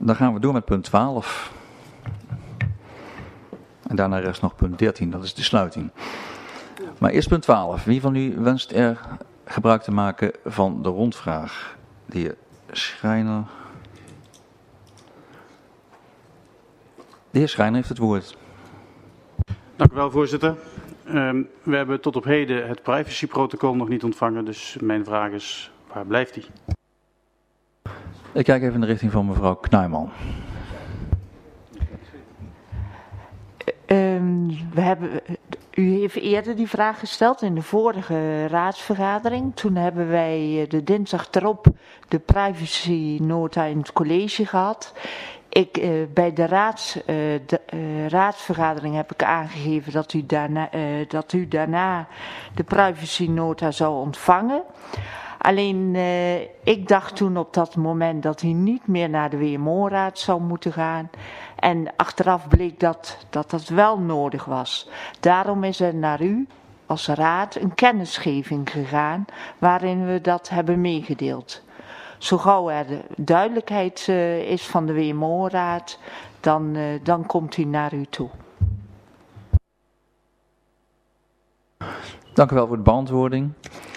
Dan gaan we door met punt 12. En daarna rest nog punt 13, dat is de sluiting. Maar eerst punt 12. Wie van u wenst er gebruik te maken van de rondvraag? De heer Schrijner. De heer Schrijner heeft het woord. Dank u wel, voorzitter. We hebben tot op heden het privacyprotocol nog niet ontvangen, dus mijn vraag is, waar blijft die? Ik kijk even in de richting van mevrouw Knuijman. U heeft eerder die vraag gesteld in de vorige raadsvergadering. Toen hebben wij de dinsdag erop de privacynota in het college gehad. Bij de raadsvergadering heb ik aangegeven dat u daarna de privacynota zou ontvangen. Alleen ik dacht toen op dat moment dat hij niet meer naar de WMO-raad zou moeten gaan. En achteraf bleek dat wel nodig was. Daarom is er naar u als raad een kennisgeving gegaan waarin we dat hebben meegedeeld. Zo gauw er duidelijkheid is van de WMO-raad, dan komt hij naar u toe. Dank u wel voor de beantwoording.